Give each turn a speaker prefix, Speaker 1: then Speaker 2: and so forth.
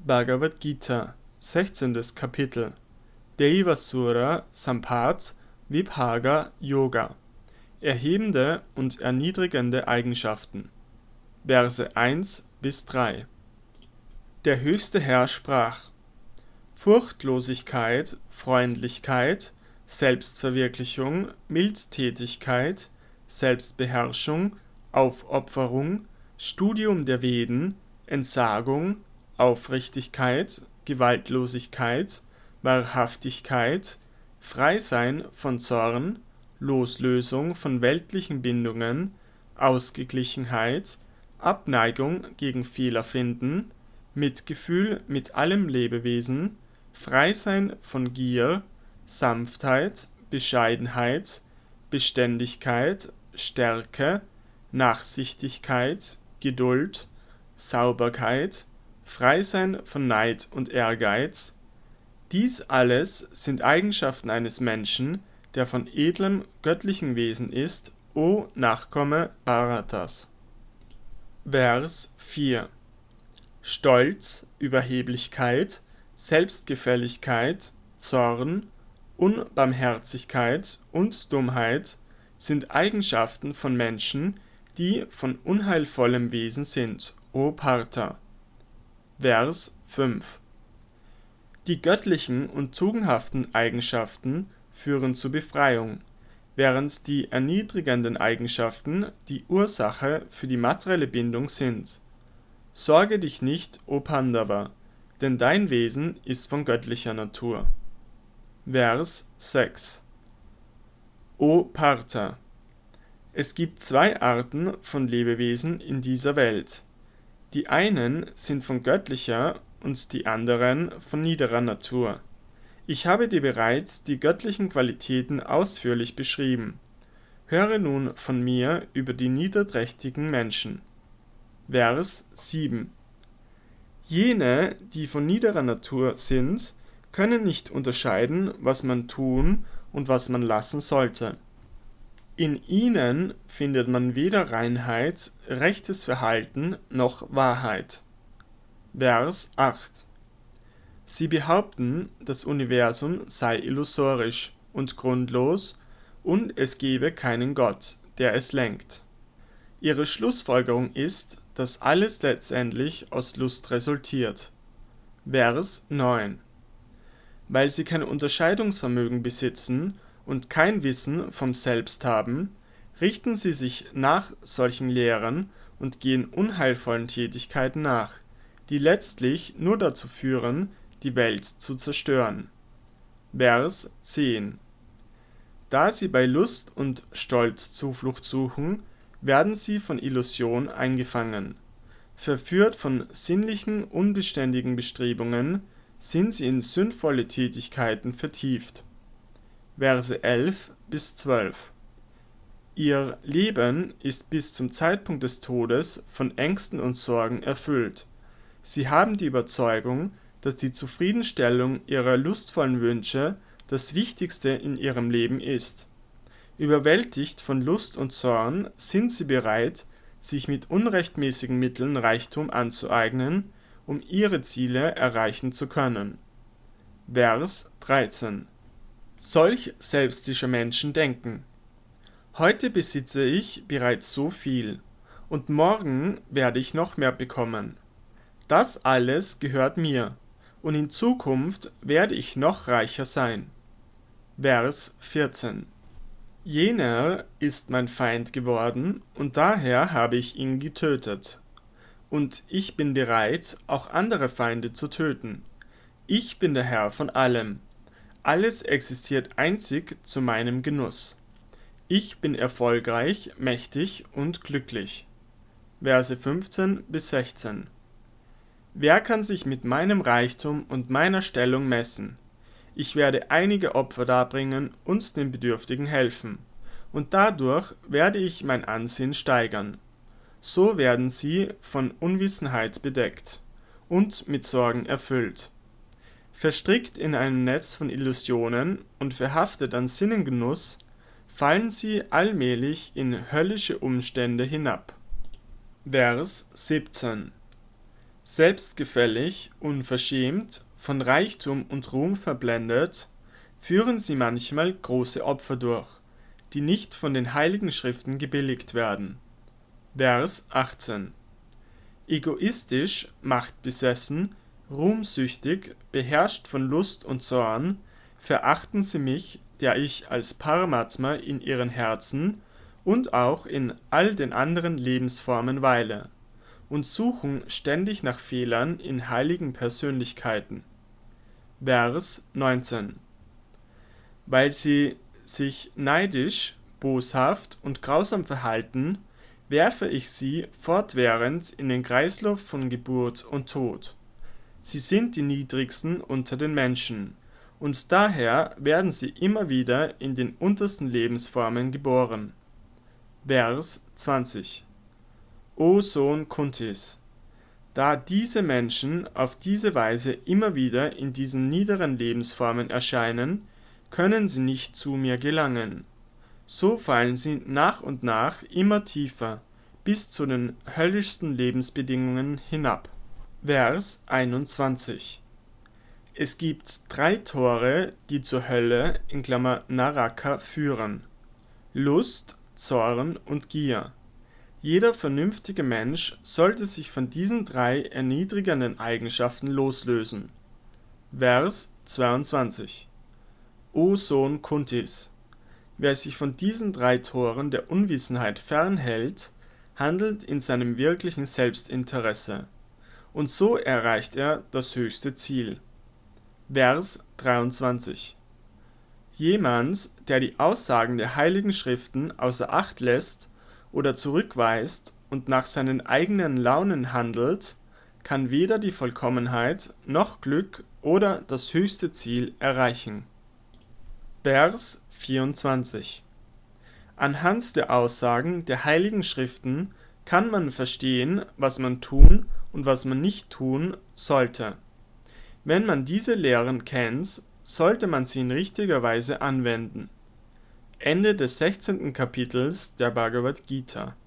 Speaker 1: Bhagavad Gita, 16. Kapitel. Devasura Sampad Vibhaga Yoga. Erhebende und erniedrigende Eigenschaften. Verse 1 bis 3. Der höchste Herr sprach: Furchtlosigkeit, Freundlichkeit, Selbstverwirklichung, Mildtätigkeit, Selbstbeherrschung, Aufopferung, Studium der Veden, Entsagung, Aufrichtigkeit, Gewaltlosigkeit, Wahrhaftigkeit, Freisein von Zorn, Loslösung von weltlichen Bindungen, Ausgeglichenheit, Abneigung gegen Fehler finden, Mitgefühl mit allem Lebewesen, Freisein von Gier, Sanftheit, Bescheidenheit, Beständigkeit, Stärke, Nachsichtigkeit, Geduld, Sauberkeit, Freisein von Neid und Ehrgeiz. Dies alles sind Eigenschaften eines Menschen, der von edlem, göttlichen Wesen ist, o Nachkomme Bharatas. Vers 4. Stolz, Überheblichkeit, Selbstgefälligkeit, Zorn, Unbarmherzigkeit und Dummheit sind Eigenschaften von Menschen, die von unheilvollem Wesen sind, o Partha. Vers 5. Die göttlichen und tugendhaften Eigenschaften führen zur Befreiung, während die erniedrigenden Eigenschaften die Ursache für die materielle Bindung sind. Sorge dich nicht, o Pandava, denn dein Wesen ist von göttlicher Natur. Vers 6. O Partha, es gibt zwei Arten von Lebewesen in dieser Welt. Die einen sind von göttlicher und die anderen von niederer Natur. Ich habe dir bereits die göttlichen Qualitäten ausführlich beschrieben. Höre nun von mir über die niederträchtigen Menschen. Vers 7. Jene, die von niederer Natur sind, können nicht unterscheiden, was man tun und was man lassen sollte. In ihnen findet man weder Reinheit, rechtes Verhalten noch Wahrheit. Vers 8. Sie behaupten, das Universum sei illusorisch und grundlos und es gebe keinen Gott, der es lenkt. Ihre Schlussfolgerung ist, dass alles letztendlich aus Lust resultiert. Vers 9. Weil sie kein Unterscheidungsvermögen besitzen und kein Wissen vom Selbst haben, richten sie sich nach solchen Lehren und gehen unheilvollen Tätigkeiten nach, die letztlich nur dazu führen, die Welt zu zerstören. Vers 10. Da sie bei Lust und Stolz Zuflucht suchen, werden sie von Illusion eingefangen. Verführt von sinnlichen, unbeständigen Bestrebungen sind sie in sündvolle Tätigkeiten vertieft. Verse 11 bis 12. Ihr Leben ist bis zum Zeitpunkt des Todes von Ängsten und Sorgen erfüllt. Sie haben die Überzeugung, dass die Zufriedenstellung ihrer lustvollen Wünsche das Wichtigste in ihrem Leben ist. Überwältigt von Lust und Zorn sind sie bereit, sich mit unrechtmäßigen Mitteln Reichtum anzueignen, um ihre Ziele erreichen zu können. Vers 13. Solch selbstische Menschen denken: Heute besitze ich bereits so viel, und morgen werde ich noch mehr bekommen. Das alles gehört mir, und in Zukunft werde ich noch reicher sein. Vers 14. Jener ist mein Feind geworden, und daher habe ich ihn getötet. Und ich bin bereit, auch andere Feinde zu töten. Ich bin der Herr von allem. Alles existiert einzig zu meinem Genuss. Ich bin erfolgreich, mächtig und glücklich. Verse 15 bis 16. Wer kann sich mit meinem Reichtum und meiner Stellung messen? Ich werde einige Opfer darbringen und den Bedürftigen helfen, und dadurch werde ich mein Ansehen steigern. So werden sie von Unwissenheit bedeckt und mit Sorgen erfüllt. Verstrickt in einem Netz von Illusionen und verhaftet an Sinnengenuss, fallen sie allmählich in höllische Umstände hinab. Vers 17. Selbstgefällig, unverschämt, von Reichtum und Ruhm verblendet, führen sie manchmal große Opfer durch, die nicht von den heiligen Schriften gebilligt werden. Vers 18. Egoistisch, machtbesessen, ruhmsüchtig, beherrscht von Lust und Zorn, verachten sie mich, der ich als Paramatma in ihren Herzen und auch in all den anderen Lebensformen weile, und suchen ständig nach Fehlern in heiligen Persönlichkeiten. Vers 19. Weil sie sich neidisch, boshaft und grausam verhalten, werfe ich sie fortwährend in den Kreislauf von Geburt und Tod. Sie sind die niedrigsten unter den Menschen, und daher werden sie immer wieder in den untersten Lebensformen geboren. Vers 20. O Sohn Kuntis, da diese Menschen auf diese Weise immer wieder in diesen niederen Lebensformen erscheinen, können sie nicht zu mir gelangen. So fallen sie nach und nach immer tiefer, bis zu den höllischsten Lebensbedingungen hinab. Vers 21. Es gibt 3 Tore, die zur Hölle (Naraka) führen: Lust, Zorn und Gier. Jeder vernünftige Mensch sollte sich von diesen 3 erniedrigenden Eigenschaften loslösen. Vers 22. O Sohn Kuntis, wer sich von diesen 3 Toren der Unwissenheit fernhält, handelt in seinem wirklichen Selbstinteresse, und so erreicht er das höchste Ziel. Vers 23. Jemand, der die Aussagen der heiligen Schriften außer Acht lässt oder zurückweist und nach seinen eigenen Launen handelt, kann weder die Vollkommenheit noch Glück oder das höchste Ziel erreichen. Vers 24. Anhand der Aussagen der heiligen Schriften kann man verstehen, was man tun und was man nicht tun sollte. Wenn man diese Lehren kennt, sollte man sie in richtiger Weise anwenden. Ende des 16. Kapitels der Bhagavad Gita.